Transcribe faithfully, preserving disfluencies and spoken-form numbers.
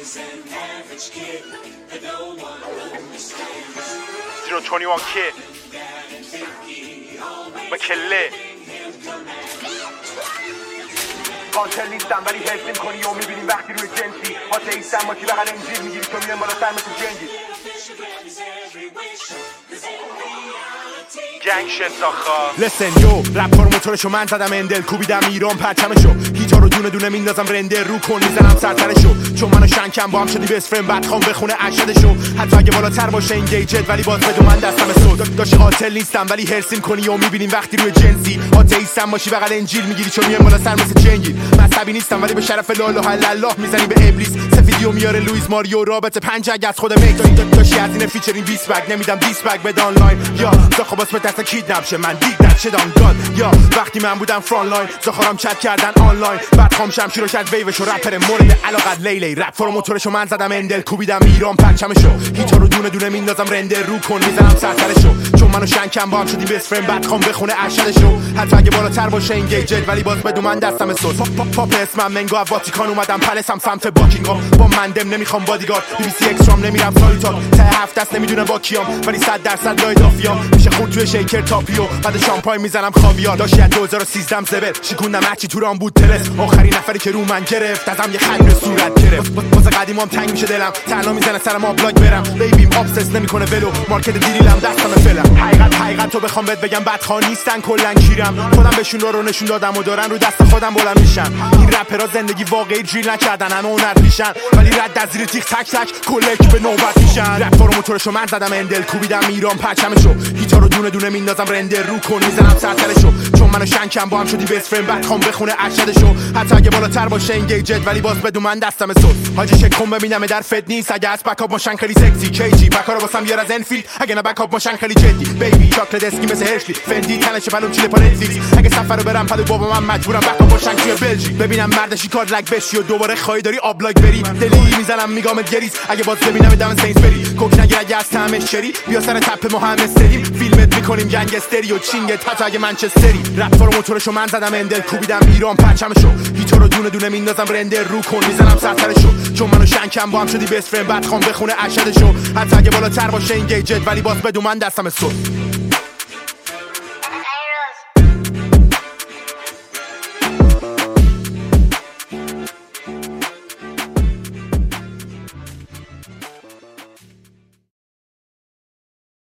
zero twenty-one kid مکله قاتل نیستم ولی حس نمی‌کنی و می‌بینی وقتی روی جنسی آتئیستم باشی بغل انجیل می‌گیری تو میان بالا سر مثل جنگی گنگ شنساخا لسن یو رپ کارو موتورشو من زدم اندل کوبیدم ایران پرچمشو گیتار رو دونه دونه میندازم رنده رو کن میزنم سرترشو چون منو شنکم با هم شدی بست فرند بعد خوام بخونه ارشدشو حتی اگه بالاتر باشه این گیجت ولی باز بدو من دستم سود داشتی قاتل نیستم ولی هرسیم کنی و میبینیم وقتی روی جنسی آتئیستم باشی بغل انجیل میگیری چون میام بالا سر مثل جنگی مذهبی نیستم ولی به شرف لا اله الا الله میزنی به ابلیس سفیدیو میاره لوئیس ماریو رابطه پنج اگه از خودم میگی داشتی از این فیچرینگ بیست بگ نمیدم بیست بگ بد آنلاین یا زخو باس به دست کیدنپ شه من دیگ دت شدم گاد یا وقتی من بودم فران لاین زخارم چت کردن آنلاین بعد خام شمشیرو شد ویوشو رپر مورد علاقت لیلی رپ فرو موتورشو من زدم اندل کوبیدم ایران پرچمشو گیتار رو دونه دونه میندازم رنده رو کن میزنم سرترشو چون منو شنکم با هم شدیم بست فرند بعد خام بخونه ارشدشو حتی اگه بالاتر باشه این گیجت ولی باز بدو من دستم سوت پاپ اسمم منگو از واتیکان اومدم پلسم سمت باکینگام با مندم نمیخوام بادیگارد بی بی سی اکسترام نمیرم سایتال ته هفت دست نمیدونه با کیام ولی صد درصد لای دافیام میشه خون توی شیکر تاپیو بعد شامپاین میزنم خاویار داشتی از دو هزار و سیزده زبر شکوندم هرچی تو رام بود ترس آخرین نفری که رو من گرفت ازم یه خنگ به صورت گرفت واسه قدیمام تنگ میشه دلم تنها میزنه سرم آبلاگ برم بیبیم ابسس نمیکنه ولو مارکت دیریلم دستم فلم حقیقت حقیقت تو بخوام بهت بگم بدخواه نیستن کلا کیرم خودم بهشون رو نشون دادم و دارن رو دست خودم بلند میشن این رپرها زندگی واقعی جیل نکردن همه هنر پیشن ولی رد از زیر تیغ تک تک کلک به نوبت میشن رپ فرو موتورشو من زدم اندل کوبیدم ایران پرچمشو گیتار رو دونه دونه میندازم رنده رو کن میزنم سرترشو چون منو شنکم با هم شدی بست فرند بعد خوام بخونه ارشدشو حتی اگه بالاتر باشه این گیجت ولی باز بدو من دستم سوت حاجی چک کن ببینم در فد نیست اگه از بکاپ ماشن خیلی سکسی کیجی بکارو واسم بیار از انفیلد اگه نه بکاپ ماشن خیلی جدی بیبی چاکلت اسکی مثل هرشلی فندی تنش پلو چیله پالنزیکس اگه سفر رو برم پدو بابا من مجبورم بکاپ ماشن توی بلژیک ببینم مردشی کار لگ بشی و دوباره خواهی داری آبلاگ بری دلی میزنم میگامت گریز اگه باز ببینم دم سینس بری کوک نگیر اگه از طعمش چری بیا سر تپ ما هم استریم فیلمت میکنیم گنگستری و چینگت حتی اگه منچستری رپ فرو موتورشو من زدم اندل کوبیدم ایران پرچمشو گیتار رو دونه دونه میندازم رنده رو کن میزنم سرترشو چون منو شنکم با هم شدی بست فرند بعد خوام بخونه ارشدشو حتی اگه بالاتر باشه این گیجت ولی باز بدو من دستم سوت